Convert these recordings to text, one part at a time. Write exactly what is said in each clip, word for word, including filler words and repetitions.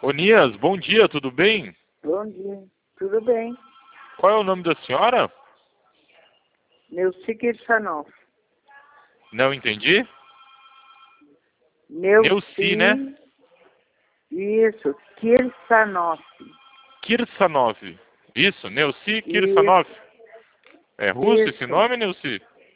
Onias, bom dia, tudo bem? Bom dia. Tudo bem? Qual é o nome da senhora? Neuci Kirsanov. Não entendi. Neuci... Neuci, né? Isso, Kirsanov. Kirsanov. Isso, Neuci Isso, Kirsanov. É russo esse isso. nome, Neuci?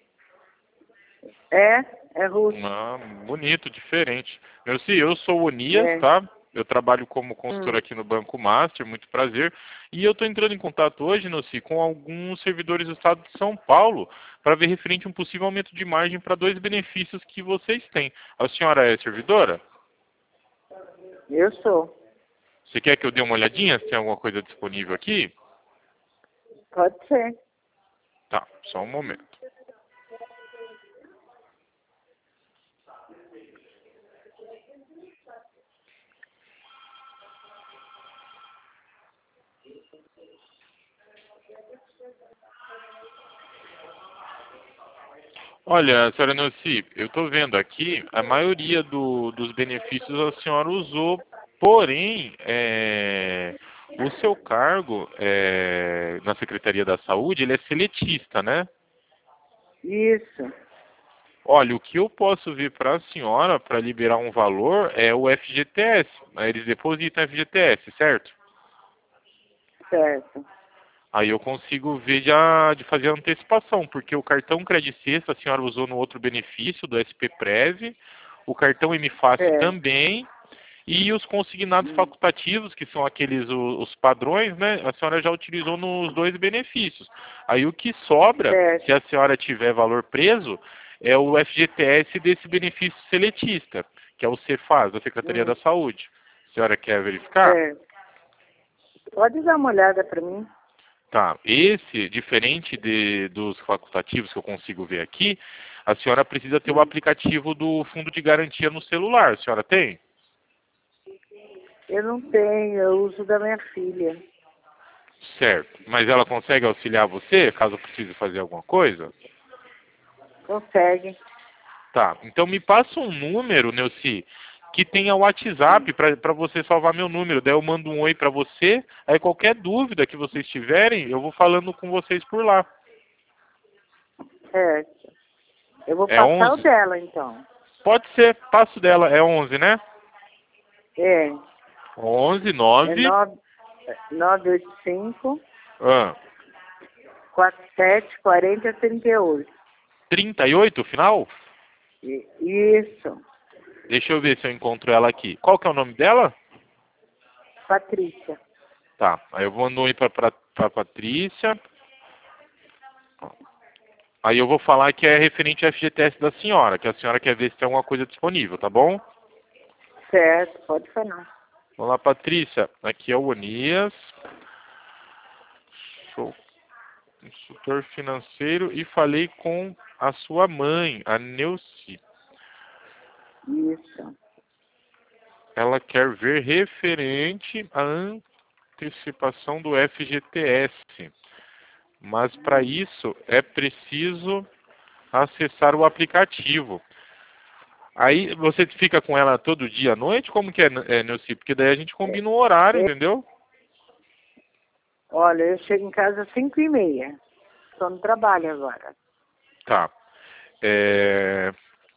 É, é russo. Ah, bonito, diferente. Neuci, eu sou o Onias, É. tá? Eu trabalho como consultor Hum. aqui no Banco Master, muito prazer. E eu estou entrando em contato hoje, Neuci, com alguns servidores do estado de São Paulo para ver referente a um possível aumento de margem para dois benefícios que vocês têm. A senhora é servidora? Eu sou. Você quer que eu dê uma olhadinha se tem alguma coisa disponível aqui? Pode ser. Tá, só um momento. Olha, senhora Neuci, eu estou vendo aqui, a maioria do, dos benefícios a senhora usou, porém, é, o seu cargo é, na Secretaria da Saúde, ele é seletista, né? Isso. Olha, o que eu posso ver para a senhora, para liberar um valor, é o F G T S. Eles depositam F G T S, certo? Certo. Aí eu consigo ver de, a, de fazer a antecipação, porque o cartão Credit Sexta a senhora usou no outro benefício do S P Prev, o cartão M Fácil É. também, e os consignados Hum. facultativos, que são aqueles o- os padrões, né? A senhora já utilizou nos dois benefícios. Aí o que sobra, Certo. se a senhora tiver valor preso, é o F G T S desse benefício seletista, que é o Cefaz, da Secretaria Hum. da Saúde. A senhora quer verificar? Certo. Pode dar uma olhada para mim? Tá, esse, diferente de, dos facultativos que eu consigo ver aqui, a senhora precisa ter o Hum. aplicativo do fundo de garantia no celular. A senhora tem? Eu não tenho, eu uso da minha filha. Certo. Mas ela consegue auxiliar você, caso precise fazer alguma coisa? Consegue. Tá, então me passa um número, Neuci, que tenha o WhatsApp para você salvar meu número. Daí eu mando um oi para você. Aí qualquer dúvida que vocês tiverem, eu vou falando com vocês por lá. Certo. Eu vou É passar o onze? dela, então. Pode ser, passo dela, é onze, né? É. onze, É nove... nove nove oito cinco, Ah, quatro sete quatro zero, trinta e oito. trinta e oito, final? I- Isso. Deixa eu ver se eu encontro ela aqui. Qual que é o nome dela? Patrícia. Tá, aí eu vou mandar um oi pra, pra, pra Patrícia. Aí eu vou falar que é referente ao F G T S da senhora, que a senhora quer ver se tem alguma coisa disponível, tá bom? Certo, pode falar. Vamos lá, Patrícia. Aqui é o Onias. Sou consultor financeiro e falei com a sua mãe, a Neuci. Isso. Ela quer ver referente à antecipação do F G T S. Mas para isso é preciso acessar o aplicativo. Aí você fica com ela todo dia à noite? Como que é, é Neuci? Porque daí a gente combina um horário, É, entendeu? olha, eu chego em casa às cinco e meia. Estou no trabalho agora. Tá. É...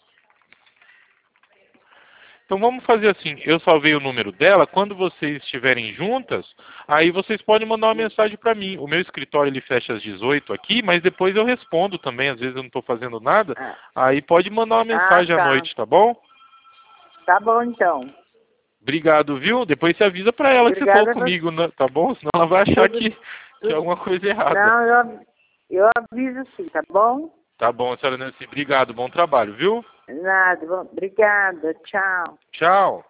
Então vamos fazer assim, eu salvei o número dela, quando vocês estiverem juntas, aí vocês podem mandar uma mensagem para mim. O meu escritório ele fecha às dezoito aqui, mas depois eu respondo também, às vezes eu não estou fazendo nada, Ah, aí pode mandar uma ah, mensagem à tá. noite, tá bom? Tá bom, então. Obrigado, viu? Depois você avisa pra ela que você falou Obrigada a você. comigo, né? Tá bom? Senão ela vai achar Tudo, que, que é tudo. alguma coisa errada. Não, eu, eu aviso sim, tá bom? Tá bom, senhora Nancy. Obrigado, bom trabalho, viu? Nada, bom, obrigada, tchau. Tchau.